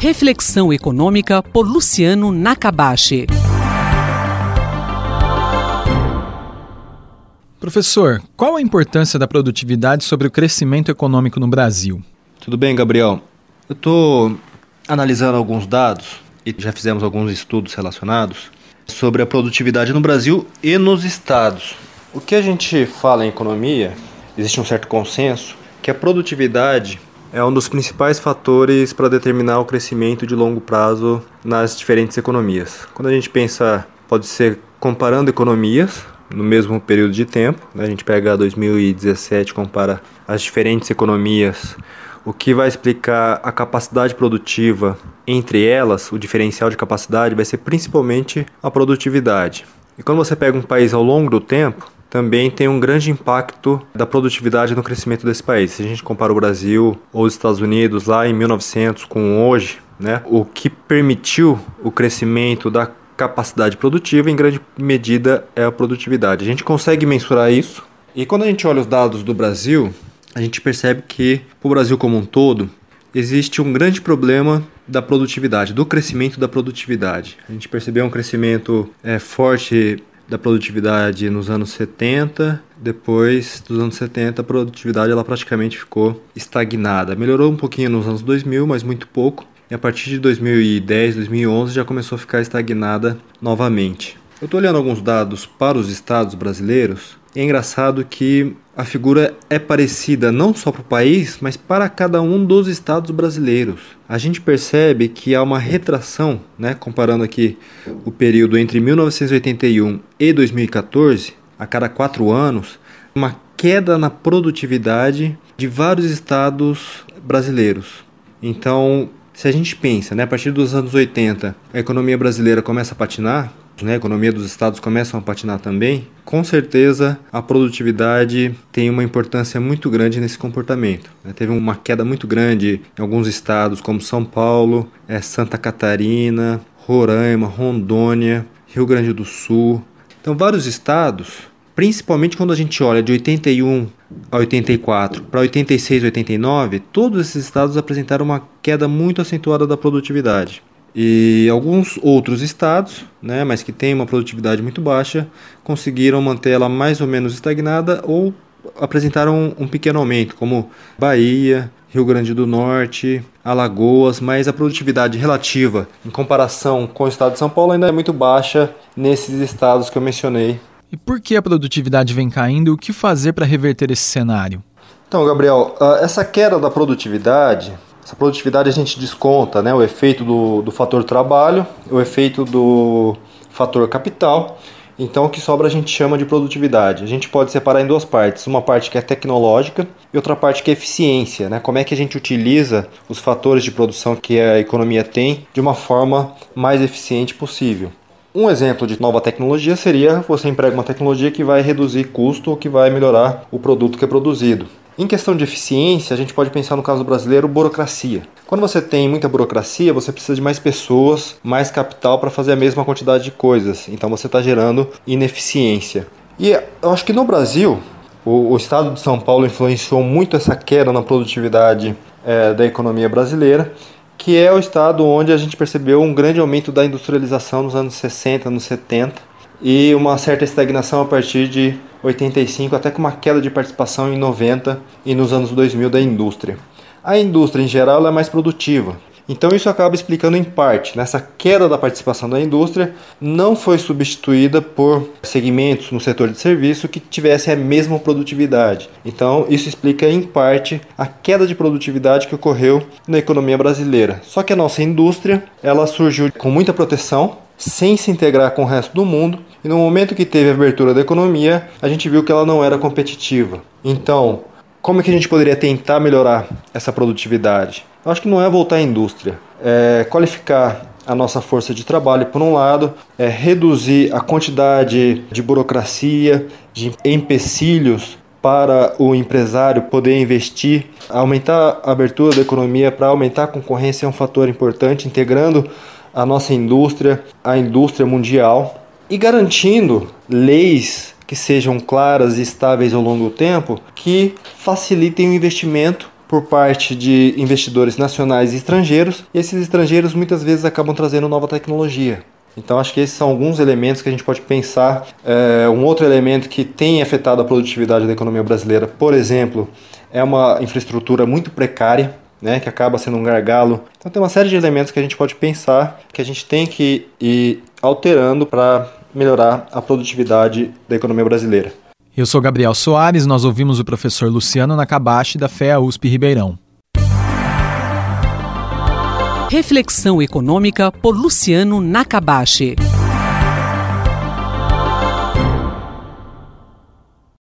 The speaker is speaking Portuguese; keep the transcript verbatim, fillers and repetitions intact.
Reflexão econômica por Luciano Nakabashi. Professor, qual a importância da produtividade sobre o crescimento econômico no Brasil? Tudo bem, Gabriel? Eu estou analisando alguns dados e já fizemos alguns estudos relacionados sobre a produtividade no Brasil e nos estados. O que a gente fala em economia, existe um certo consenso que a produtividade é um dos principais fatores para determinar o crescimento de longo prazo nas diferentes economias. Quando a gente pensa, pode ser comparando economias no mesmo período de tempo, né? A gente pega dois mil e dezessete, compara as diferentes economias, o que vai explicar a capacidade produtiva entre elas, o diferencial de capacidade, vai ser principalmente a produtividade. E quando você pega um país ao longo do tempo, também tem um grande impacto da produtividade no crescimento desse país. Se a gente compara o Brasil ou os Estados Unidos lá em mil e novecentos com hoje, né, o que permitiu o crescimento da capacidade produtiva, em grande medida, é a produtividade. A gente consegue mensurar isso e quando a gente olha os dados do Brasil, a gente percebe que, para o Brasil como um todo, existe um grande problema da produtividade, do crescimento da produtividade. A gente percebeu um crescimento é, forte da produtividade nos anos setenta, depois dos anos setenta a produtividade ela praticamente ficou estagnada. Melhorou um pouquinho nos anos dois mil, mas muito pouco. E a partir de dois mil e dez, dois mil e onze já começou a ficar estagnada novamente. Eu estou olhando alguns dados para os estados brasileiros. É engraçado que a figura é parecida não só para o país, mas para cada um dos estados brasileiros. A gente percebe que há uma retração, né, comparando aqui o período entre mil novecentos e oitenta e um e dois mil e quatorze, a cada quatro anos, uma queda na produtividade de vários estados brasileiros. Então, se a gente pensa, né, a partir dos anos oitenta, a economia brasileira começa a patinar, né, a economia dos estados começa a patinar também, com certeza a produtividade tem uma importância muito grande nesse comportamento. Né? Teve uma queda muito grande em alguns estados como São Paulo, é, Santa Catarina, Roraima, Rondônia, Rio Grande do Sul. Então vários estados, principalmente quando a gente olha de oitenta e um a oitenta e quatro para oitenta e seis, oitenta e nove, todos esses estados apresentaram uma queda muito acentuada da produtividade. E alguns outros estados, né, mas que têm uma produtividade muito baixa, conseguiram manter ela mais ou menos estagnada ou apresentaram um, um pequeno aumento, como Bahia, Rio Grande do Norte, Alagoas, mas a produtividade relativa em comparação com o estado de São Paulo ainda é muito baixa nesses estados que eu mencionei. E por que a produtividade vem caindo e o que fazer para reverter esse cenário? Então, Gabriel, essa queda da produtividade... Essa produtividade a gente desconta, né, o efeito do, do fator trabalho, o efeito do fator capital. Então o que sobra a gente chama de produtividade. A gente pode separar em duas partes, uma parte que é tecnológica e outra parte que é eficiência, né? Como é que a gente utiliza os fatores de produção que a economia tem de uma forma mais eficiente possível. Um exemplo de nova tecnologia seria você emprega uma tecnologia que vai reduzir custo ou que vai melhorar o produto que é produzido. Em questão de eficiência, a gente pode pensar no caso brasileiro, burocracia. Quando você tem muita burocracia, você precisa de mais pessoas, mais capital para fazer a mesma quantidade de coisas. Então você está gerando ineficiência. E eu acho que no Brasil, o, o estado de São Paulo influenciou muito essa queda na produtividade é, da economia brasileira, que é o estado onde a gente percebeu um grande aumento da industrialização nos anos sessenta, anos setenta, e uma certa estagnação a partir de oitenta e cinco, até com uma queda de participação em noventa e nos anos dois mil da indústria. A indústria, em geral, ela é mais produtiva. Então isso acaba explicando em parte, nessa queda da participação da indústria, não foi substituída por segmentos no setor de serviço que tivessem a mesma produtividade. Então isso explica em parte a queda de produtividade que ocorreu na economia brasileira. Só que a nossa indústria, ela surgiu com muita proteção, sem se integrar com o resto do mundo, e no momento que teve a abertura da economia, a gente viu que ela não era competitiva. Então, como é que a gente poderia tentar melhorar essa produtividade? Eu acho que não é voltar à indústria, é qualificar a nossa força de trabalho por um lado, é reduzir a quantidade de burocracia, de empecilhos para o empresário poder investir, aumentar a abertura da economia para aumentar a concorrência é um fator importante, integrando a nossa indústria, a indústria mundial e garantindo leis que sejam claras e estáveis ao longo do tempo, que facilitem o investimento por parte de investidores nacionais e estrangeiros, e esses estrangeiros muitas vezes acabam trazendo nova tecnologia. Então acho que esses são alguns elementos que a gente pode pensar. É, um outro elemento que tem afetado a produtividade da economia brasileira, por exemplo, é uma infraestrutura muito precária, né, que acaba sendo um gargalo. Então tem uma série de elementos que a gente pode pensar, que a gente tem que ir alterando para melhorar a produtividade da economia brasileira. Eu sou Gabriel Soares, nós ouvimos o professor Luciano Nakabashi, da F E A U S P Ribeirão. Reflexão Econômica por Luciano Nakabashi.